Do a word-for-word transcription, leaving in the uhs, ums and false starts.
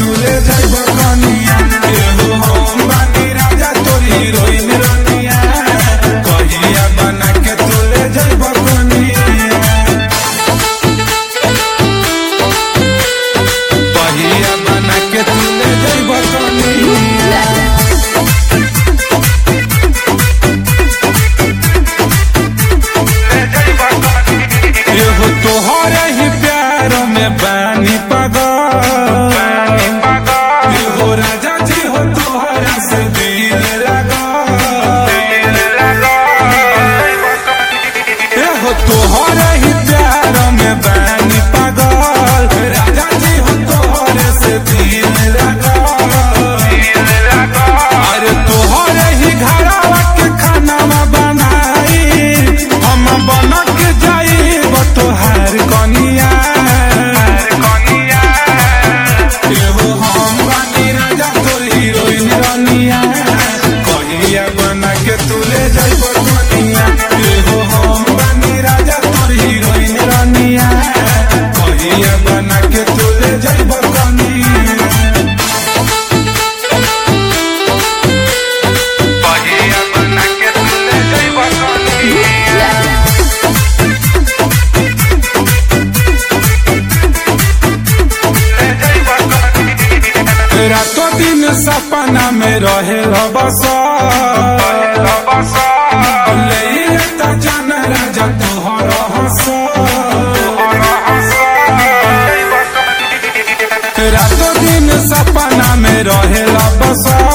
तू ले जाइब कनिया एहो हम बानी राजा तोर हीरोइन रनिया कहिया बना के तू ले जाइब कनिया कहिया बना के तू ले जाइब कनिया एहो तोहरे ही प्यार में बानी पागल एहो राजा जी हो तोहरा से दिल लगा एहो तोहरे ही प्यार में बानी पागल राजा जी हो तोहरे से दिल लगा अरे तोहरे ही घरवा के खाना बनाई हम बना के जाइब तोहार कनिया एहो हम बानी राजा तोर हीरोइन रनिया कहिया बना के तू ले जाइब कनिया एहो हम बानी राजा तोर हीरोइन रनिया कहिया बना के तू ले जाइब कनिया कहिया बना के तू ले जाइब कनिया रातों दिन सपना में रहे बस जान राजा तोहर हंस रातों दिन सपना में रहे बस